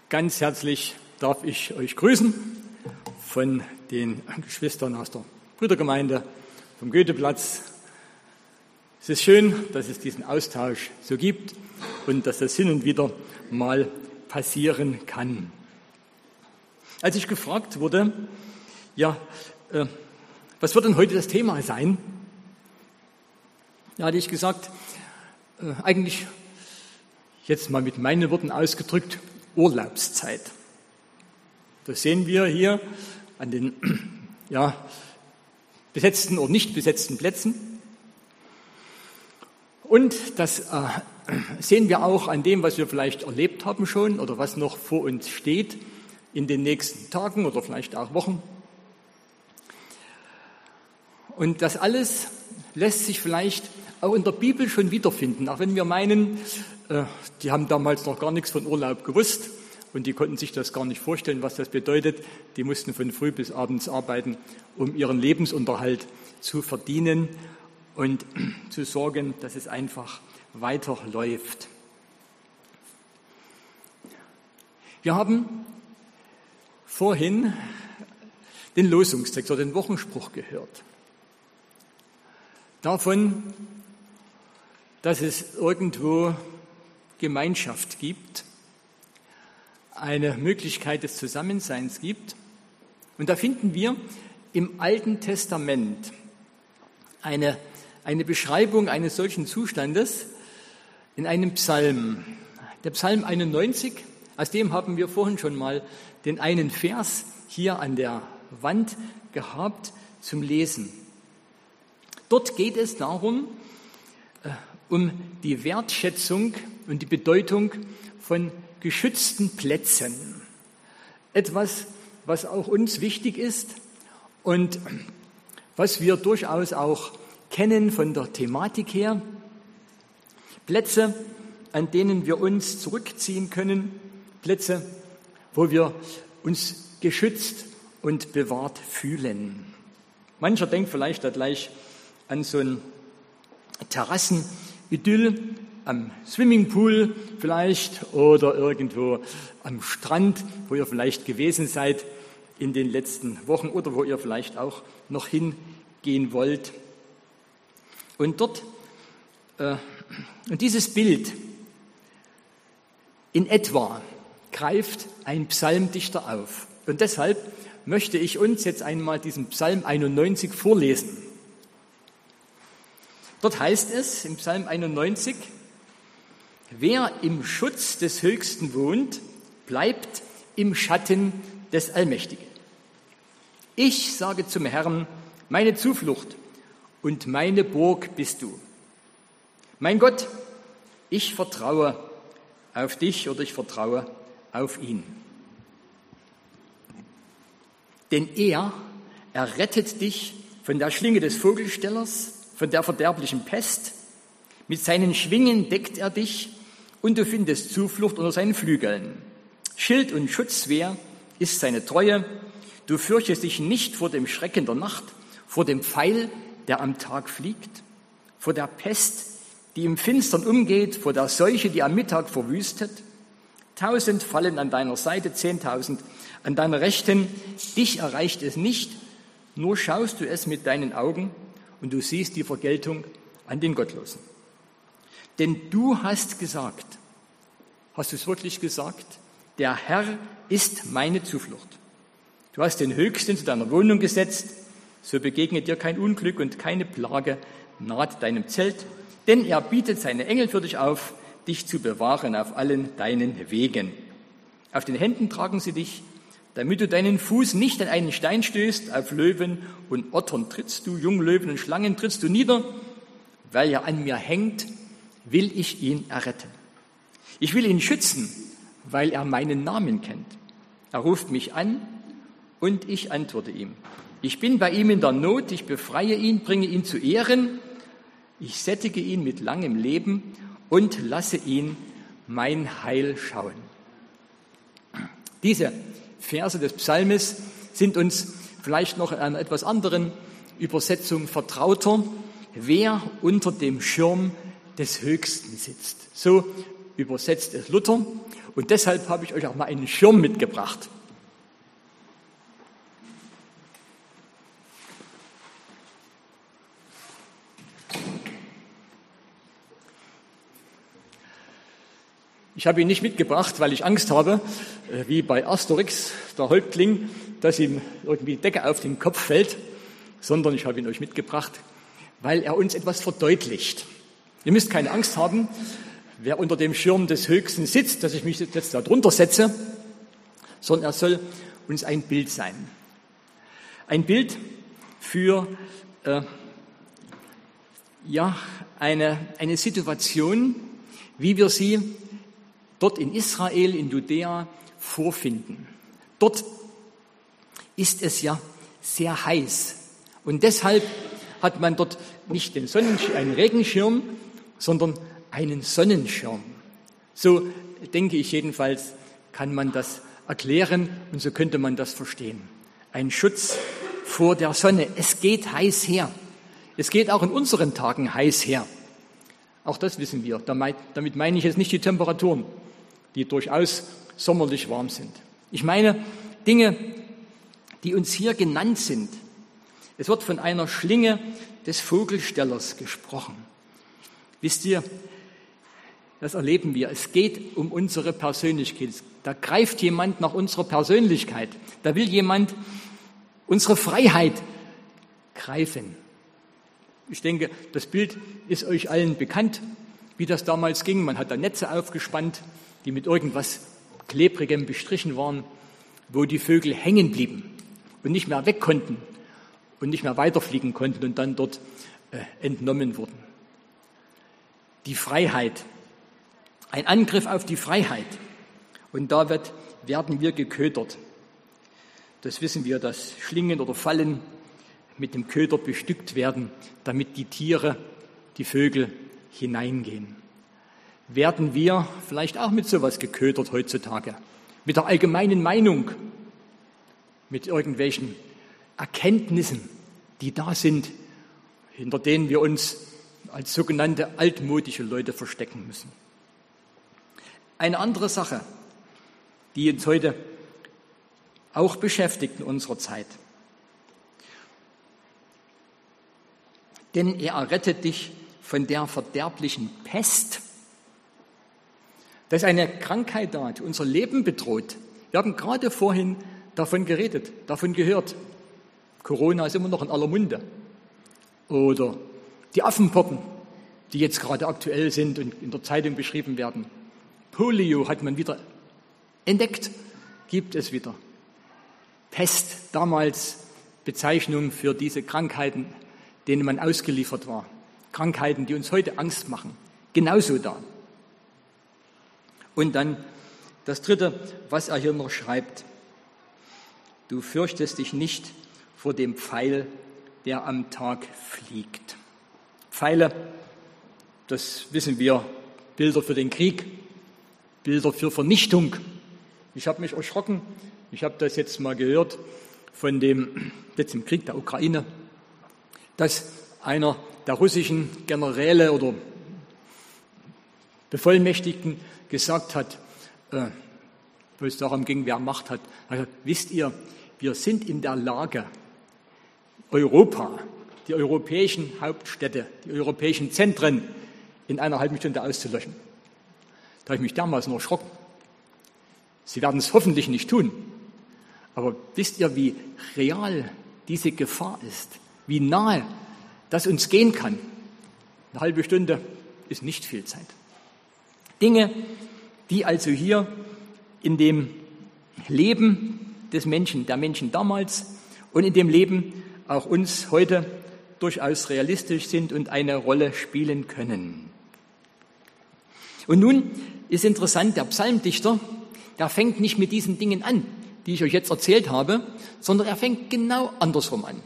Ganz herzlich darf ich euch grüßen von den Geschwistern aus der Brüdergemeinde vom Goetheplatz. Es ist schön, dass es diesen Austausch so gibt und dass das hin und wieder mal passieren kann. Als ich gefragt wurde, was wird denn heute das Thema sein? Da hatte ich gesagt, eigentlich jetzt mal mit meinen Worten ausgedrückt, Urlaubszeit. Das sehen wir hier an den besetzten oder nicht besetzten Plätzen. Und das sehen wir auch an dem, was wir vielleicht erlebt haben schon oder was noch vor uns steht in den nächsten Tagen oder vielleicht auch Wochen. Und das alles lässt sich vielleicht auch in der Bibel schon wiederfinden, auch wenn wir meinen, die haben damals noch gar nichts von Urlaub gewusst und die konnten sich das gar nicht vorstellen, was das bedeutet. Die mussten von früh bis abends arbeiten, um ihren Lebensunterhalt zu verdienen und zu sorgen, dass es einfach weiterläuft. Wir haben vorhin den Losungstext oder den Wochenspruch gehört. Davon, dass es irgendwo Gemeinschaft gibt, eine Möglichkeit des Zusammenseins gibt. Und da finden wir im Alten Testament eine Beschreibung eines solchen Zustandes in einem Psalm. Der Psalm 91, aus dem haben wir vorhin schon mal den einen Vers hier an der Wand gehabt zum Lesen. Dort geht es darum, um die Wertschätzung und die Bedeutung von geschützten Plätzen. Etwas, was auch uns wichtig ist und was wir durchaus auch kennen von der Thematik her. Plätze, an denen wir uns zurückziehen können, Plätze, wo wir uns geschützt und bewahrt fühlen. Mancher denkt vielleicht da gleich an so ein Terrassenidyll am Swimmingpool vielleicht oder irgendwo am Strand, wo ihr vielleicht gewesen seid in den letzten Wochen oder wo ihr vielleicht auch noch hingehen wollt. Und dort, und dieses Bild in etwa greift ein Psalmdichter auf. Und deshalb möchte ich uns jetzt einmal diesen Psalm 91 vorlesen. Dort heißt es im Psalm 91, wer im Schutz des Höchsten wohnt, bleibt im Schatten des Allmächtigen. Ich sage zum Herrn, meine Zuflucht und meine Burg bist du. Mein Gott, ich vertraue auf dich oder ich vertraue auf ihn. Denn er rettet dich von der Schlinge des Vogelstellers, von der verderblichen Pest. Mit seinen Schwingen deckt er dich und du findest Zuflucht unter seinen Flügeln. Schild und Schutzwehr ist seine Treue. Du fürchtest dich nicht vor dem Schrecken der Nacht, vor dem Pfeil, der am Tag fliegt, vor der Pest, die im Finstern umgeht, vor der Seuche, die am Mittag verwüstet. 1000 fallen an deiner Seite, 10.000 an deiner Rechten. Dich erreicht es nicht, nur schaust du es mit deinen Augen und du siehst die Vergeltung an den Gottlosen. Denn du hast gesagt, hast du es wirklich gesagt? Der Herr ist meine Zuflucht. Du hast den Höchsten zu deiner Wohnung gesetzt, so begegnet dir kein Unglück und keine Plage naht deinem Zelt, denn er bietet seine Engel für dich auf, dich zu bewahren auf allen deinen Wegen. Auf den Händen tragen sie dich, damit du deinen Fuß nicht an einen Stein stößt, auf Löwen und Ottern trittst du, Junglöwen und Schlangen trittst du nieder. Weil er an mir hängt, will ich ihn erretten. Ich will ihn schützen, weil er meinen Namen kennt. Er ruft mich an und ich antworte ihm. Ich bin bei ihm in der Not, ich befreie ihn, bringe ihn zu Ehren. Ich sättige ihn mit langem Leben und lasse ihn mein Heil schauen. Diese Verse des Psalmes sind uns vielleicht noch in einer etwas anderen Übersetzung vertrauter. Wer unter dem Schirm des Höchsten sitzt. So übersetzt es Luther. Und deshalb habe ich euch auch mal einen Schirm mitgebracht. Ich habe ihn nicht mitgebracht, weil ich Angst habe, wie bei Asterix, der Häuptling, dass ihm irgendwie die Decke auf den Kopf fällt, sondern ich habe ihn euch mitgebracht, weil er uns etwas verdeutlicht. Ihr müsst keine Angst haben, wer unter dem Schirm des Höchsten sitzt, dass ich mich jetzt da drunter setze, sondern er soll uns ein Bild sein. Ein Bild für eine Situation, wie wir sie dort in Israel, in Judäa vorfinden. Dort ist es ja sehr heiß. Und deshalb hat man dort nicht einen Regenschirm, sondern einen Sonnenschirm. So denke ich jedenfalls, kann man das erklären und so könnte man das verstehen. Ein Schutz vor der Sonne. Es geht heiß her. Es geht auch in unseren Tagen heiß her. Auch das wissen wir. Damit meine ich jetzt nicht die Temperaturen, die durchaus sommerlich warm sind. Ich meine Dinge, die uns hier genannt sind. Es wird von einer Schlinge des Vogelstellers gesprochen. Wisst ihr, das erleben wir. Es geht um unsere Persönlichkeit. Da greift jemand nach unserer Persönlichkeit. Da will jemand unsere Freiheit greifen. Ich denke, das Bild ist euch allen bekannt, wie das damals ging. Man hat da Netze aufgespannt, die mit irgendwas Klebrigem bestrichen waren, wo die Vögel hängen blieben und nicht mehr weg konnten und nicht mehr weiterfliegen konnten und dann dort entnommen wurden. Die Freiheit, ein Angriff auf die Freiheit. Und da werden wir geködert. Das wissen wir, dass Schlingen oder Fallen mit dem Köder bestückt werden, damit die Tiere, die Vögel hineingehen. Werden wir vielleicht auch mit sowas geködert heutzutage? Mit der allgemeinen Meinung, mit irgendwelchen Erkenntnissen, die da sind, hinter denen wir uns als sogenannte altmodische Leute verstecken müssen. Eine andere Sache, die uns heute auch beschäftigt in unserer Zeit. Denn er errettet dich von der verderblichen Pest. Da ist eine Krankheit da, die unser Leben bedroht. Wir haben gerade vorhin davon geredet, davon gehört. Corona ist immer noch in aller Munde. Oder die Affenpocken, die jetzt gerade aktuell sind und in der Zeitung beschrieben werden. Polio hat man wieder entdeckt, gibt es wieder. Pest, damals Bezeichnung für diese Krankheiten, denen man ausgeliefert war. Krankheiten, die uns heute Angst machen. Genauso da. Und dann das Dritte, was er hier noch schreibt. Du fürchtest dich nicht vor dem Pfeil, der am Tag fliegt. Pfeile, das wissen wir, Bilder für den Krieg, Bilder für Vernichtung. Ich habe mich erschrocken, ich habe das jetzt mal gehört von jetzt im Krieg der Ukraine, dass einer der russischen Generäle oder Bevollmächtigten gesagt hat, wo es darum ging, wer Macht hat, wisst ihr, wir sind in der Lage, Europa, die europäischen Hauptstädte, die europäischen Zentren in einer halben Stunde auszulöschen. Da habe ich mich dermaßen erschrocken. Sie werden es hoffentlich nicht tun. Aber wisst ihr, wie real diese Gefahr ist? Wie nahe das uns gehen kann? Eine halbe Stunde ist nicht viel Zeit. Dinge, die also hier in dem Leben des Menschen, der Menschen damals und in dem Leben auch uns heute durchaus realistisch sind und eine Rolle spielen können. Und nun ist interessant, der Psalmdichter, der fängt nicht mit diesen Dingen an, die ich euch jetzt erzählt habe, sondern er fängt genau andersrum an.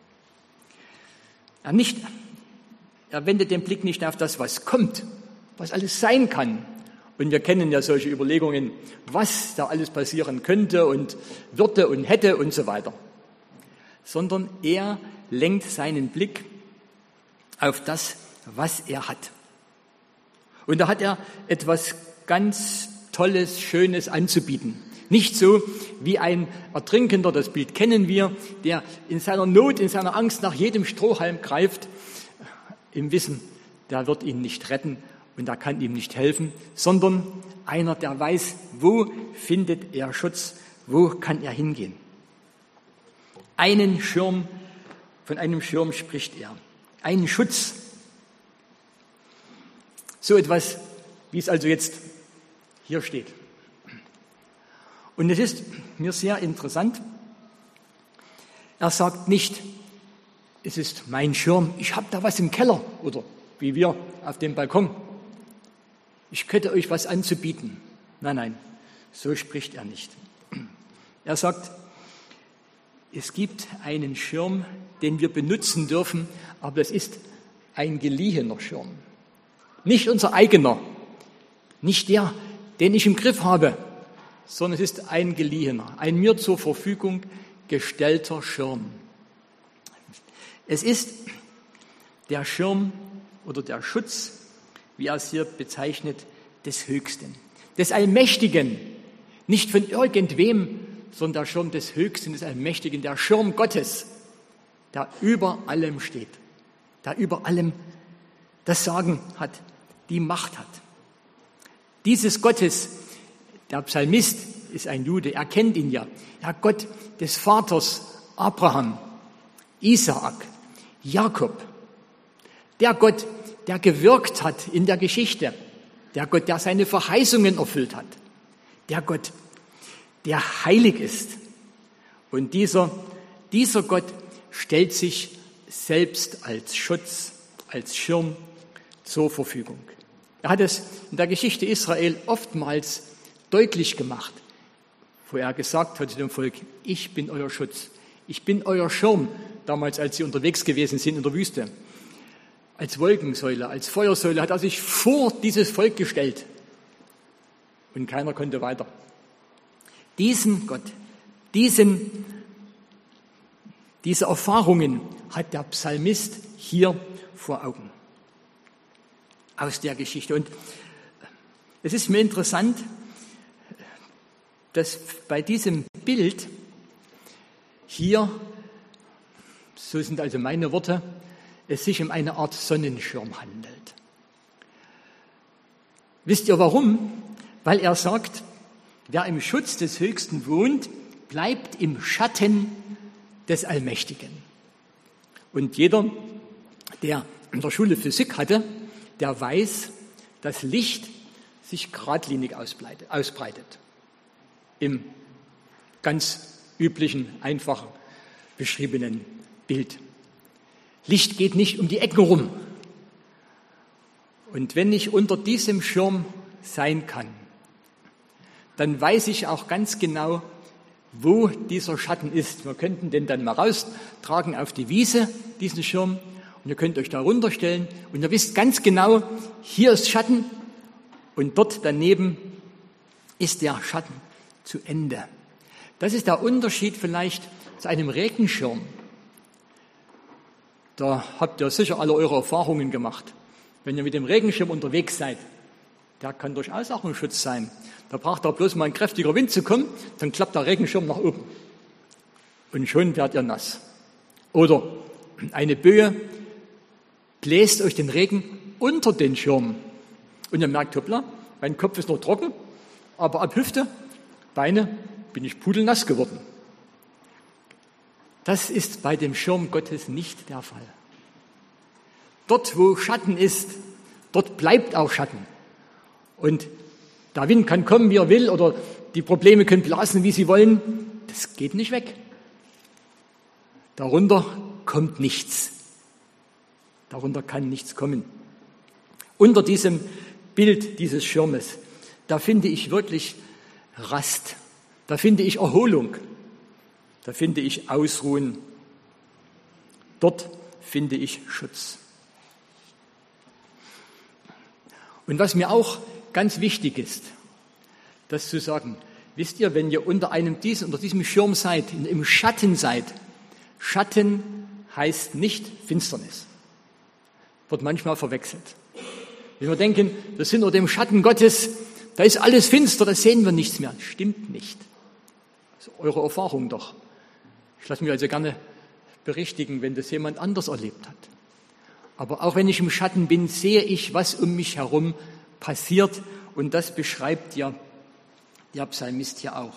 Er wendet den Blick nicht auf das, was kommt, was alles sein kann. Und wir kennen ja solche Überlegungen, was da alles passieren könnte und würde und hätte und so weiter. Sondern er lenkt seinen Blick auf das, was er hat. Und da hat er etwas ganz Tolles, Schönes anzubieten. Nicht so wie ein Ertrinkender, das Bild kennen wir, der in seiner Not, in seiner Angst nach jedem Strohhalm greift, im Wissen, der wird ihn nicht retten und er kann ihm nicht helfen, sondern einer, der weiß, wo findet er Schutz, wo kann er hingehen. Von einem Schirm spricht er, einen Schutz. So etwas, wie es also jetzt hier steht. Und es ist mir sehr interessant, er sagt nicht, es ist mein Schirm, ich habe da was im Keller oder wie wir auf dem Balkon. Ich hätte euch was anzubieten. Nein, so spricht er nicht. Er sagt, es gibt einen Schirm, den wir benutzen dürfen, aber es ist ein geliehener Schirm. Nicht unser eigener, nicht der, den ich im Griff habe, sondern es ist ein geliehener, ein mir zur Verfügung gestellter Schirm. Es ist der Schirm oder der Schutz, wie er es hier bezeichnet, des Höchsten, des Allmächtigen, nicht von irgendwem, sondern der Schirm des Höchsten, des Allmächtigen, der Schirm Gottes, der über allem steht, der über allem das Sagen hat, die Macht hat. Dieses Gottes, der Psalmist ist ein Jude, er kennt ihn ja, der Gott des Vaters Abraham, Isaak, Jakob, der Gott, der gewirkt hat in der Geschichte, der Gott, der seine Verheißungen erfüllt hat, der Gott, der heilig ist. Und dieser Gott stellt sich selbst als Schutz, als Schirm zur Verfügung. Er hat es in der Geschichte Israel oftmals deutlich gemacht, wo er gesagt hat zu dem Volk, ich bin euer Schutz, ich bin euer Schirm, damals als sie unterwegs gewesen sind in der Wüste. Als Wolkensäule, als Feuersäule hat er sich vor dieses Volk gestellt und keiner konnte weiter. Diesen Gott, diese Erfahrungen hat der Psalmist hier vor Augen aus der Geschichte. Und es ist mir interessant, dass bei diesem Bild hier, so sind also meine Worte, es sich um eine Art Sonnenschirm handelt. Wisst ihr warum? Weil er sagt, wer im Schutz des Höchsten wohnt, bleibt im Schatten des Allmächtigen. Und jeder, der in der Schule Physik hatte, der weiß, dass Licht sich geradlinig ausbreitet. Im ganz üblichen, einfachen, beschriebenen Bild. Licht geht nicht um die Ecken rum. Und wenn ich unter diesem Schirm sein kann, dann weiß ich auch ganz genau, wo dieser Schatten ist. Wir könnten den dann mal raustragen auf die Wiese, diesen Schirm, und ihr könnt euch da runterstellen und ihr wisst ganz genau, hier ist Schatten und dort daneben ist der Schatten zu Ende. Das ist der Unterschied vielleicht zu einem Regenschirm. Da habt ihr sicher alle eure Erfahrungen gemacht. Wenn ihr mit dem Regenschirm unterwegs seid, der kann durchaus auch ein Schutz sein. Da braucht da bloß mal ein kräftiger Wind zu kommen, dann klappt der Regenschirm nach oben. Und schon werdet ihr nass. Oder eine Böe bläst euch den Regen unter den Schirm. Und ihr merkt, hoppla, mein Kopf ist noch trocken, aber ab Hüfte, Beine, bin ich pudelnass geworden. Das ist bei dem Schirm Gottes nicht der Fall. Dort, wo Schatten ist, dort bleibt auch Schatten. Und der Wind kann kommen, wie er will, oder die Probleme können blasen, wie sie wollen. Das geht nicht weg. Darunter kommt nichts. Darunter kann nichts kommen. Unter diesem Bild dieses Schirmes, da finde ich wirklich Rast. Da finde ich Erholung. Da finde ich Ausruhen. Dort finde ich Schutz. Und was mir auch ganz wichtig ist, das zu sagen, wisst ihr, wenn ihr unter diesem Schirm seid, im Schatten seid, Schatten heißt nicht Finsternis. Wird manchmal verwechselt. Wenn wir denken, wir sind unter dem Schatten Gottes, da ist alles finster, da sehen wir nichts mehr. Stimmt nicht. Das ist eure Erfahrung doch. Ich lasse mich also gerne berichtigen, wenn das jemand anders erlebt hat. Aber auch wenn ich im Schatten bin, sehe ich, was um mich herum passiert. Und das beschreibt ja der Psalmist hier auch.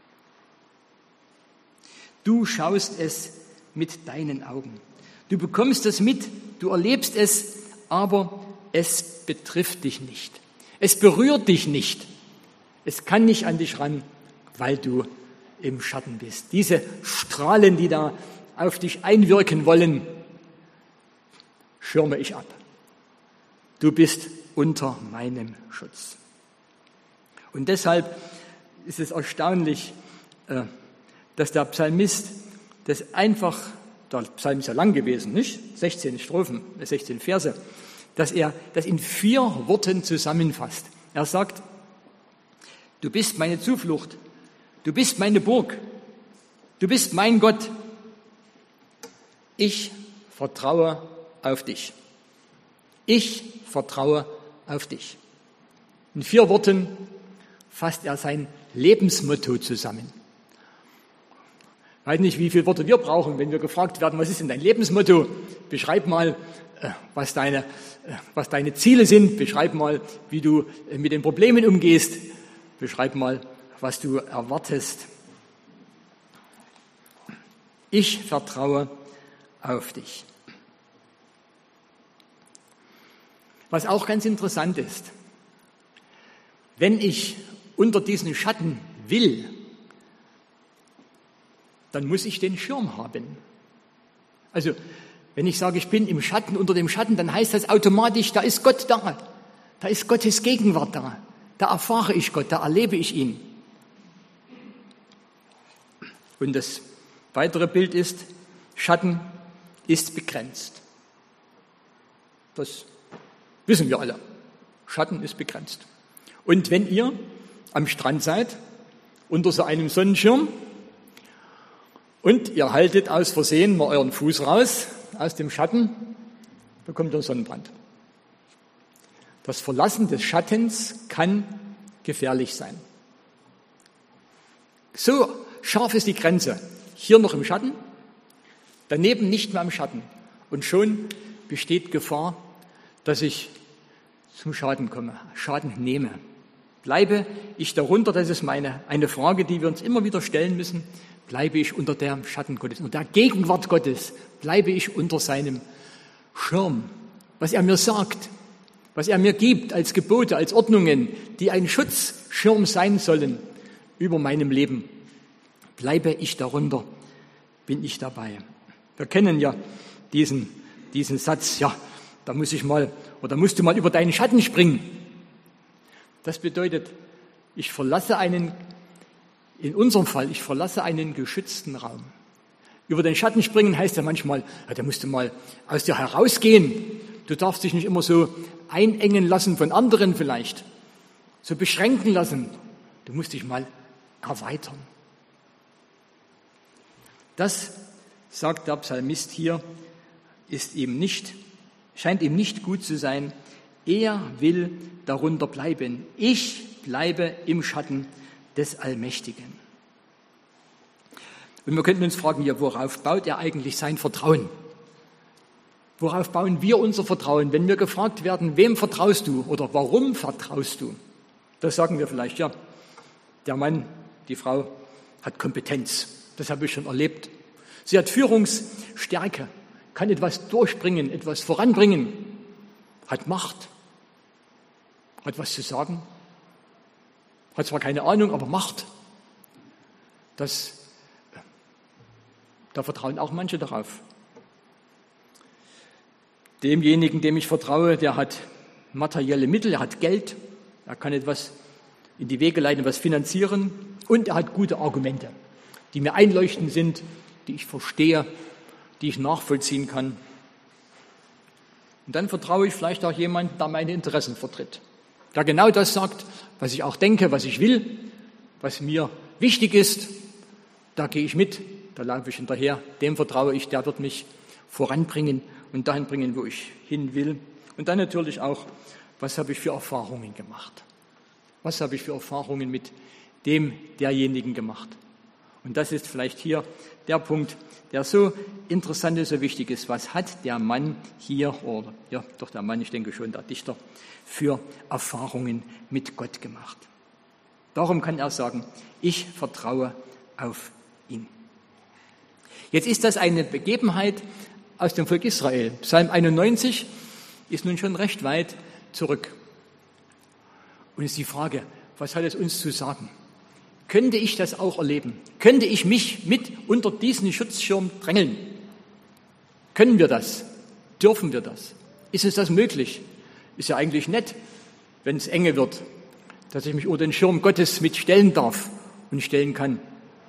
Du schaust es mit deinen Augen. Du bekommst es mit, du erlebst es, aber es betrifft dich nicht. Es berührt dich nicht. Es kann nicht an dich ran, weil du im Schatten bist. Diese Strahlen, die da auf dich einwirken wollen, schirme ich ab. Du bist unter meinem Schutz. Und deshalb ist es erstaunlich, dass der Psalmist das einfach, der Psalm ist ja lang gewesen, nicht? 16 Strophen, 16 Verse, dass er das in 4 Worten zusammenfasst. Er sagt, du bist meine Zuflucht, du bist meine Burg, du bist mein Gott. Ich vertraue auf dich. Ich vertraue auf dich. In 4 Worten fasst er sein Lebensmotto zusammen. Ich weiß nicht, wie viele Worte wir brauchen, wenn wir gefragt werden, was ist denn dein Lebensmotto? Beschreib mal, was deine Ziele sind. Beschreib mal, wie du mit den Problemen umgehst. Beschreib mal, was du erwartest. Ich vertraue auf dich. Was auch ganz interessant ist, wenn ich unter diesen Schatten will, dann muss ich den Schirm haben. Also, wenn ich sage, ich bin im Schatten, unter dem Schatten, dann heißt das automatisch, da ist Gott da. Da ist Gottes Gegenwart da. Da erfahre ich Gott, da erlebe ich ihn. Und das weitere Bild ist, Schatten ist begrenzt. Das wissen wir alle. Schatten ist begrenzt. Und wenn ihr am Strand seid, unter so einem Sonnenschirm, und ihr haltet aus Versehen mal euren Fuß raus aus dem Schatten, bekommt ihr einen Sonnenbrand. Das Verlassen des Schattens kann gefährlich sein. So scharf ist die Grenze. Hier noch im Schatten, daneben nicht mehr im Schatten. Und schon besteht Gefahr, dass ich zum Schaden komme, Schaden nehme. Bleibe ich darunter, das ist eine Frage, die wir uns immer wieder stellen müssen, bleibe ich unter dem Schatten Gottes, unter der Gegenwart Gottes, bleibe ich unter seinem Schirm, was er mir sagt, was er mir gibt als Gebote, als Ordnungen, die ein Schutzschirm sein sollen über meinem Leben. Bleibe ich darunter, bin ich dabei. Wir kennen ja diesen Satz, ja, da musst du mal über deinen Schatten springen. Das bedeutet, in unserem Fall, ich verlasse einen geschützten Raum. Über den Schatten springen heißt ja manchmal, ja, da musst du mal aus dir herausgehen. Du darfst dich nicht immer so einengen lassen von anderen vielleicht, so beschränken lassen. Du musst dich mal erweitern. Das, sagt der Psalmist hier, scheint ihm nicht gut zu sein. Er will darunter bleiben. Ich bleibe im Schatten des Allmächtigen. Und wir könnten uns fragen, ja, worauf baut er eigentlich sein Vertrauen? Worauf bauen wir unser Vertrauen? Wenn wir gefragt werden, wem vertraust du oder warum vertraust du? Da sagen wir vielleicht, ja, der Mann, die Frau hat Kompetenz. Das habe ich schon erlebt. Sie hat Führungsstärke, kann etwas durchbringen, etwas voranbringen, hat Macht, hat was zu sagen, hat zwar keine Ahnung, aber Macht. Da vertrauen auch manche darauf. Demjenigen, dem ich vertraue, der hat materielle Mittel, er hat Geld, er kann etwas in die Wege leiten, etwas finanzieren und er hat gute Argumente, die mir einleuchtend sind, die ich verstehe, die ich nachvollziehen kann. Und dann vertraue ich vielleicht auch jemandem, der meine Interessen vertritt, der genau das sagt, was ich auch denke, was ich will, was mir wichtig ist. Da gehe ich mit, da laufe ich hinterher, dem vertraue ich, der wird mich voranbringen und dahin bringen, wo ich hin will. Und dann natürlich auch, was habe ich für Erfahrungen gemacht. Was habe ich für Erfahrungen mit derjenigen gemacht? Und das ist vielleicht hier der Punkt, der so interessant und so wichtig ist. Was hat der Mann hier, oder ja, doch der Mann, ich denke schon, der Dichter, für Erfahrungen mit Gott gemacht? Darum kann er sagen, ich vertraue auf ihn. Jetzt ist das eine Begebenheit aus dem Volk Israel. Psalm 91 ist nun schon recht weit zurück. Und es ist die Frage, was hat es uns zu sagen? Könnte ich das auch erleben? Könnte ich mich mit unter diesen Schutzschirm drängeln? Können wir das? Dürfen wir das? Ist uns das möglich? Ist ja eigentlich nett, wenn es enge wird, dass ich mich unter den Schirm Gottes mitstellen darf und stellen kann.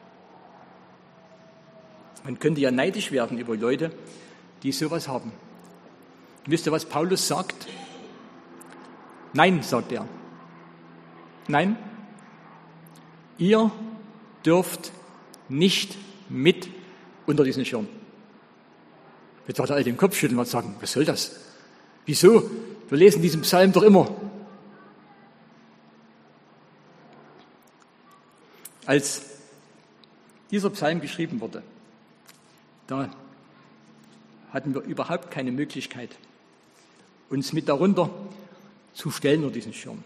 Man könnte ja neidisch werden über Leute, die sowas haben. Wisst ihr, was Paulus sagt? Nein, sagt er. Nein, ihr dürft nicht mit unter diesen Schirm. Jetzt wird alle den Kopf schütteln und sagen, was soll das? Wieso? Wir lesen diesen Psalm doch immer. Als dieser Psalm geschrieben wurde, da hatten wir überhaupt keine Möglichkeit, uns mit darunter zu stellen unter diesen Schirm.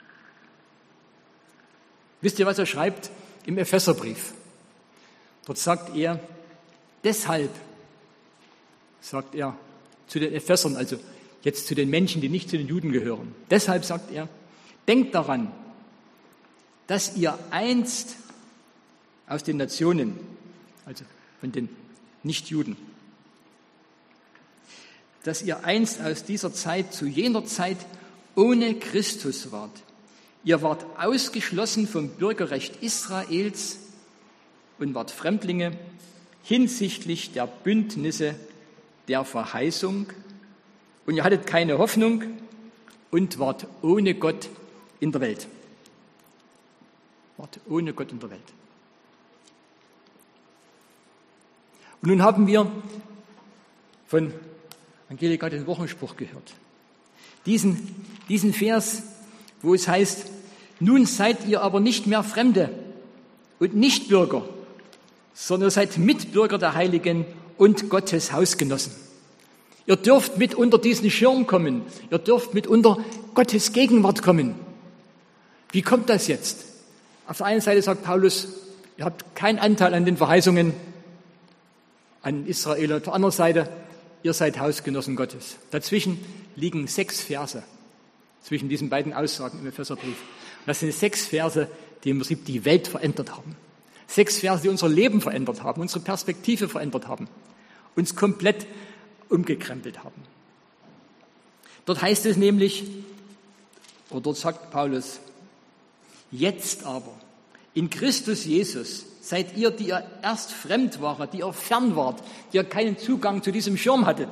Wisst ihr, was er schreibt im Epheserbrief? Dort sagt er, deshalb, sagt er zu den Ephesern, also jetzt zu den Menschen, die nicht zu den Juden gehören, deshalb sagt er, denkt daran, dass ihr einst aus den Nationen, also von den Nichtjuden, dass ihr einst aus dieser Zeit zu jener Zeit ohne Christus wart. Ihr wart ausgeschlossen vom Bürgerrecht Israels und wart Fremdlinge hinsichtlich der Bündnisse der Verheißung. Und ihr hattet keine Hoffnung und wart ohne Gott in der Welt. Wart ohne Gott in der Welt. Und nun haben wir von Angelika den Wochenspruch gehört. Diesen Vers, wo es heißt, nun seid ihr aber nicht mehr Fremde und Nichtbürger, sondern seid Mitbürger der Heiligen und Gottes Hausgenossen. Ihr dürft mit unter diesen Schirm kommen. Ihr dürft mit unter Gottes Gegenwart kommen. Wie kommt das jetzt? Auf der einen Seite sagt Paulus, ihr habt keinen Anteil an den Verheißungen an Israel. Auf der anderen Seite, ihr seid Hausgenossen Gottes. Dazwischen liegen 6 Verse, zwischen diesen beiden Aussagen im Epheserbrief. Und das sind 6 Verse, die im Prinzip die Welt verändert haben. 6 Verse, die unser Leben verändert haben, unsere Perspektive verändert haben, uns komplett umgekrempelt haben. Dort heißt es nämlich, oder dort sagt Paulus, jetzt aber, in Christus Jesus, seid ihr, die ihr erst fremd wart, die ihr fern wart, die ihr keinen Zugang zu diesem Schirm hattet,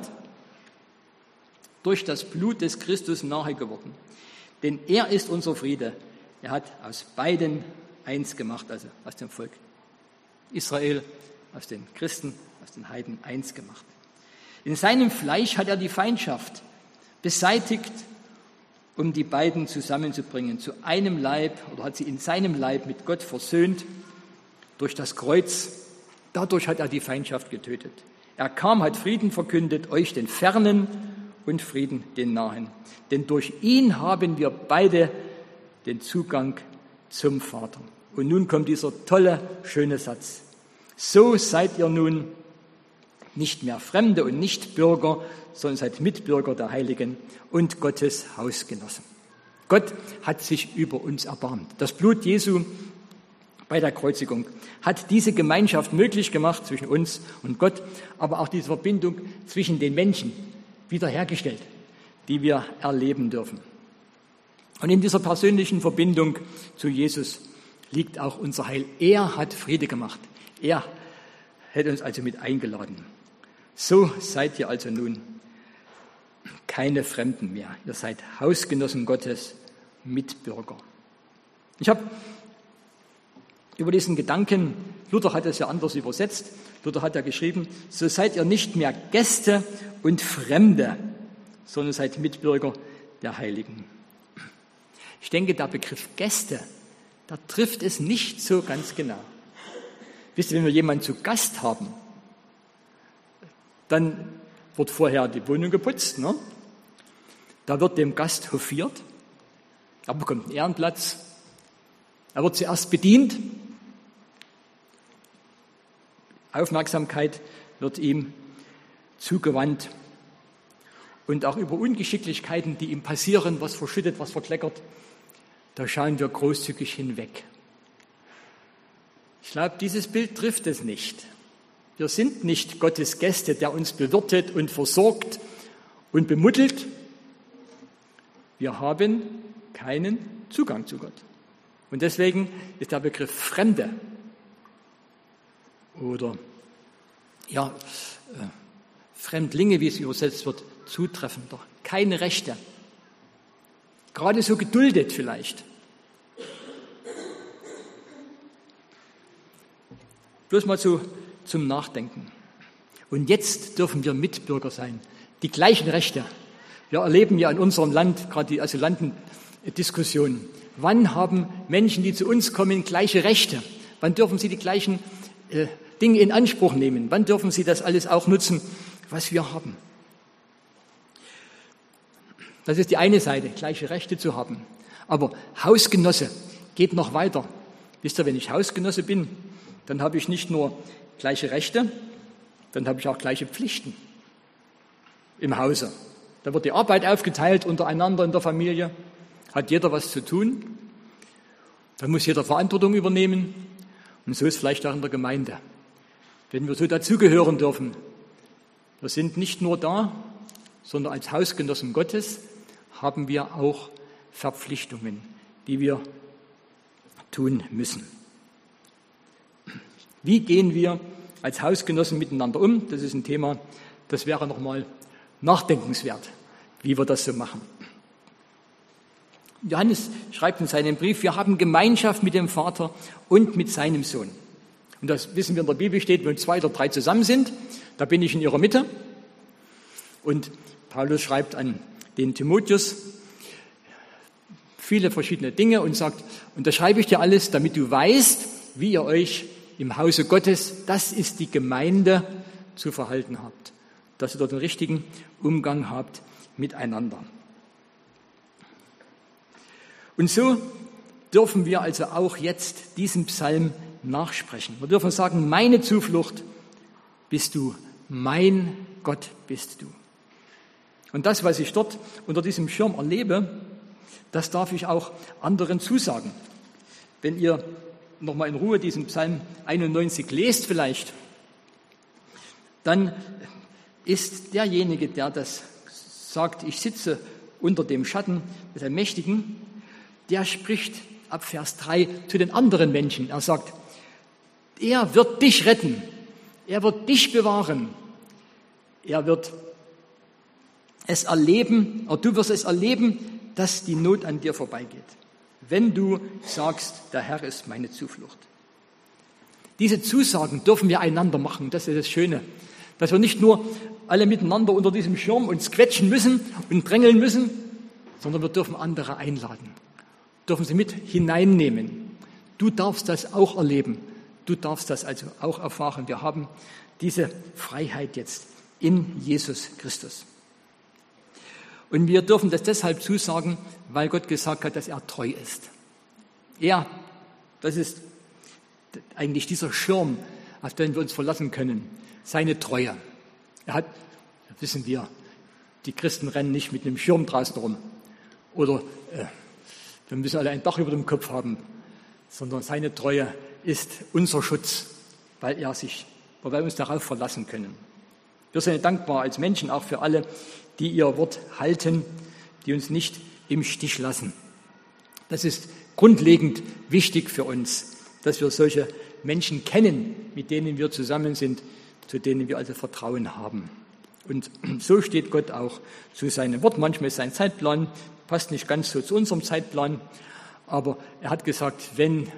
durch das Blut des Christus nahe geworden. Denn er ist unser Friede. Er hat aus beiden eins gemacht, also aus dem Volk Israel, aus den Christen, aus den Heiden eins gemacht. In seinem Fleisch hat er die Feindschaft beseitigt, um die beiden zusammenzubringen zu einem Leib, oder hat sie in seinem Leib mit Gott versöhnt durch das Kreuz. Dadurch hat er die Feindschaft getötet. Er kam, hat Frieden verkündet, euch den Fernen und Frieden den Nahen. Denn durch ihn haben wir beide den Zugang zum Vater. Und nun kommt dieser tolle, schöne Satz. So seid ihr nun nicht mehr Fremde und Nichtbürger, sondern seid Mitbürger der Heiligen und Gottes Hausgenossen. Gott hat sich über uns erbarmt. Das Blut Jesu bei der Kreuzigung hat diese Gemeinschaft möglich gemacht zwischen uns und Gott, aber auch diese Verbindung zwischen den Menschen wiederhergestellt, die wir erleben dürfen. Und in dieser persönlichen Verbindung zu Jesus liegt auch unser Heil. Er hat Friede gemacht. Er hat uns also mit eingeladen. So seid ihr also nun keine Fremden mehr. Ihr seid Hausgenossen Gottes, Mitbürger. Ich habe über diesen Gedanken, Luther hat es ja anders übersetzt, Luther hat ja geschrieben, so seid ihr nicht mehr Gäste und Fremde, sondern seid Mitbürger der Heiligen. Ich denke, der Begriff Gäste, da trifft es nicht so ganz genau. Wisst ihr, wenn wir jemanden zu Gast haben, dann wird vorher die Wohnung geputzt, ne? Da wird dem Gast hofiert, er bekommt einen Ehrenplatz, er wird zuerst bedient, Aufmerksamkeit wird ihm zugewandt und auch über Ungeschicklichkeiten, die ihm passieren, was verschüttet, was verkleckert, da schauen wir großzügig hinweg. Ich glaube, dieses Bild trifft es nicht. Wir sind nicht Gottes Gäste, der uns bewirtet und versorgt und bemuttelt. Wir haben keinen Zugang zu Gott. Und deswegen ist der Begriff Fremde oder Fremdlinge, wie es übersetzt wird, zutreffender. Keine Rechte. Gerade so geduldet vielleicht. Bloß mal so zum Nachdenken. Und jetzt dürfen wir Mitbürger sein. Die gleichen Rechte. Wir erleben ja in unserem Land gerade die Asylantendiskussion. Wann haben Menschen, die zu uns kommen, gleiche Rechte? Wann dürfen sie die gleichen Dinge in Anspruch nehmen? Wann dürfen sie das alles auch nutzen, was wir haben? Das ist die eine Seite, gleiche Rechte zu haben. Aber Hausgenosse geht noch weiter. Wisst ihr, wenn ich Hausgenosse bin, dann habe ich nicht nur gleiche Rechte, dann habe ich auch gleiche Pflichten im Hause. Da wird die Arbeit aufgeteilt untereinander in der Familie, hat jeder was zu tun, da muss jeder Verantwortung übernehmen und so ist vielleicht auch in der Gemeinde. Wenn wir so dazugehören dürfen, wir sind nicht nur da, sondern als Hausgenossen Gottes haben wir auch Verpflichtungen, die wir tun müssen. Wie gehen wir als Hausgenossen miteinander um? Das ist ein Thema, das wäre nochmal nachdenkenswert, wie wir das so machen. Johannes schreibt in seinem Brief, wir haben Gemeinschaft mit dem Vater und mit seinem Sohn. Und das wissen wir in der Bibel steht, wenn 2 oder 3 zusammen sind, da bin ich in ihrer Mitte. Und Paulus schreibt an den Timotheus viele verschiedene Dinge und sagt, und da schreibe ich dir alles, damit du weißt, wie ihr euch im Hause Gottes, das ist die Gemeinde, zu verhalten habt. Dass ihr dort den richtigen Umgang habt miteinander. Und so dürfen wir also auch jetzt diesen Psalm nachsprechen. Wir dürfen sagen, meine Zuflucht bist du, mein Gott bist du. Und das, was ich dort unter diesem Schirm erlebe, das darf ich auch anderen zusagen. Wenn ihr nochmal in Ruhe diesen Psalm 91 lest vielleicht, dann ist derjenige, der das sagt, ich sitze unter dem Schatten des Allmächtigen, der spricht ab Vers 3 zu den anderen Menschen. Er sagt, er wird dich retten, er wird dich bewahren, er wird es erleben, oder du wirst es erleben, dass die Not an dir vorbeigeht, wenn du sagst, der Herr ist meine Zuflucht. Diese Zusagen dürfen wir einander machen, das ist das Schöne, dass wir nicht nur alle miteinander unter diesem Schirm uns quetschen müssen und drängeln müssen, sondern wir dürfen andere einladen, dürfen sie mit hineinnehmen. Du darfst das auch erleben, du darfst das also auch erfahren. Wir haben diese Freiheit jetzt in Jesus Christus. Und wir dürfen das deshalb zusagen, weil Gott gesagt hat, dass er treu ist. Er, das ist eigentlich dieser Schirm, auf den wir uns verlassen können, seine Treue. Er hat, wissen wir, die Christen rennen nicht mit einem Schirm draußen rum oder wir müssen alle ein Dach über dem Kopf haben, sondern seine Treue ist unser Schutz, weil wir uns darauf verlassen können. Wir sind dankbar als Menschen auch für alle, die ihr Wort halten, die uns nicht im Stich lassen. Das ist grundlegend wichtig für uns, dass wir solche Menschen kennen, mit denen wir zusammen sind, zu denen wir also Vertrauen haben. Und so steht Gott auch zu seinem Wort. Manchmal ist sein Zeitplan, passt nicht ganz so zu unserem Zeitplan, aber er hat gesagt, wenn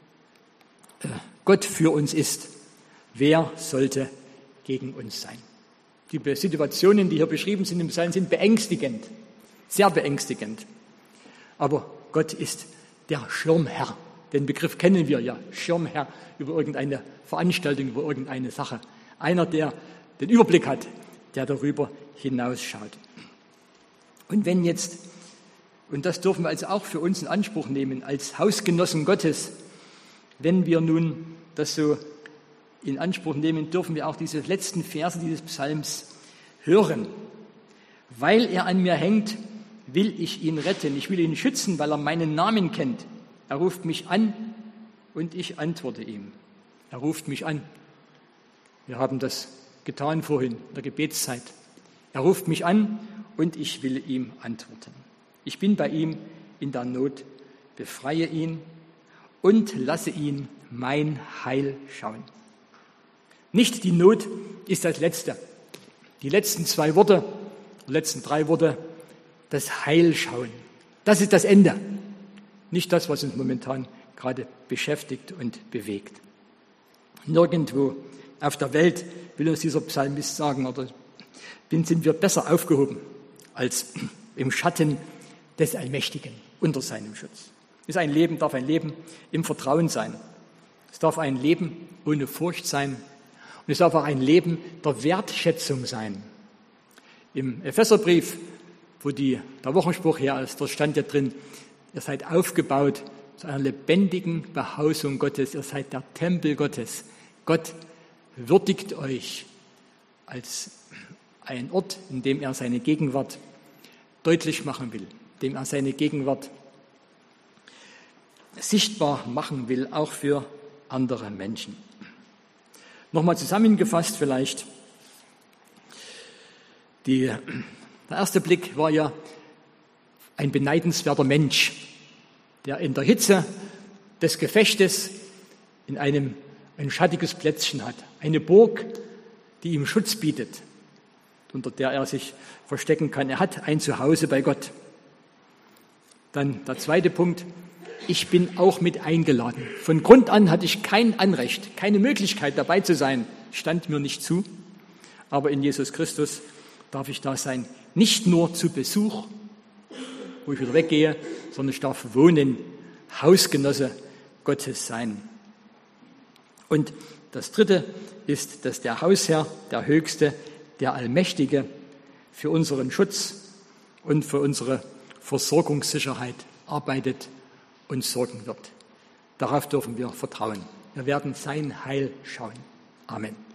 Gott für uns ist, wer sollte gegen uns sein? Die Situationen, die hier beschrieben sind im Psalm, sind beängstigend, sehr beängstigend. Aber Gott ist der Schirmherr. Den Begriff kennen wir ja, Schirmherr über irgendeine Veranstaltung, über irgendeine Sache. Einer, der den Überblick hat, der darüber hinausschaut. Und wenn jetzt, und das dürfen wir also auch für uns in Anspruch nehmen, als Hausgenossen Gottes, wenn wir nun das so in Anspruch nehmen, dürfen wir auch diese letzten Verse dieses Psalms hören. Weil er an mir hängt, will ich ihn retten. Ich will ihn schützen, weil er meinen Namen kennt. Er ruft mich an und ich antworte ihm. Er ruft mich an. Wir haben das getan vorhin in der Gebetszeit. Er ruft mich an und ich will ihm antworten. Ich bin bei ihm in der Not, befreie ihn und lasse ihn mein Heil schauen. Nicht die Not ist das Letzte. Die letzten 2 Worte, die letzten 3 Worte, das Heil schauen. Das ist das Ende. Nicht das, was uns momentan gerade beschäftigt und bewegt. Nirgendwo auf der Welt, will uns dieser Psalmist sagen, oder sind wir besser aufgehoben als im Schatten des Allmächtigen unter seinem Schutz. Darf ein Leben im Vertrauen sein. Es darf ein Leben ohne Furcht sein. Und es darf auch ein Leben der Wertschätzung sein. Im Epheserbrief, wo der Wochenspruch her ist, da stand ja drin, ihr seid aufgebaut zu einer lebendigen Behausung Gottes. Ihr seid der Tempel Gottes. Gott würdigt euch als ein Ort, in dem er seine Gegenwart deutlich machen will, in dem er seine Gegenwart sichtbar machen will, auch für andere Menschen. Nochmal zusammengefasst vielleicht. Der erste Blick war ja ein beneidenswerter Mensch, der in der Hitze des Gefechtes in ein schattiges Plätzchen hat. Eine Burg, die ihm Schutz bietet, unter der er sich verstecken kann. Er hat ein Zuhause bei Gott. Dann der zweite Punkt. Ich bin auch mit eingeladen. Von Grund an hatte ich kein Anrecht, keine Möglichkeit dabei zu sein, stand mir nicht zu. Aber in Jesus Christus darf ich da sein. Nicht nur zu Besuch, wo ich wieder weggehe, sondern ich darf wohnen, Hausgenosse Gottes sein. Und das dritte ist, dass der Hausherr, der Höchste, der Allmächtige für unseren Schutz und für unsere Versorgungssicherheit arbeitet und sorgen wird. Darauf dürfen wir vertrauen. Wir werden sein Heil schauen. Amen.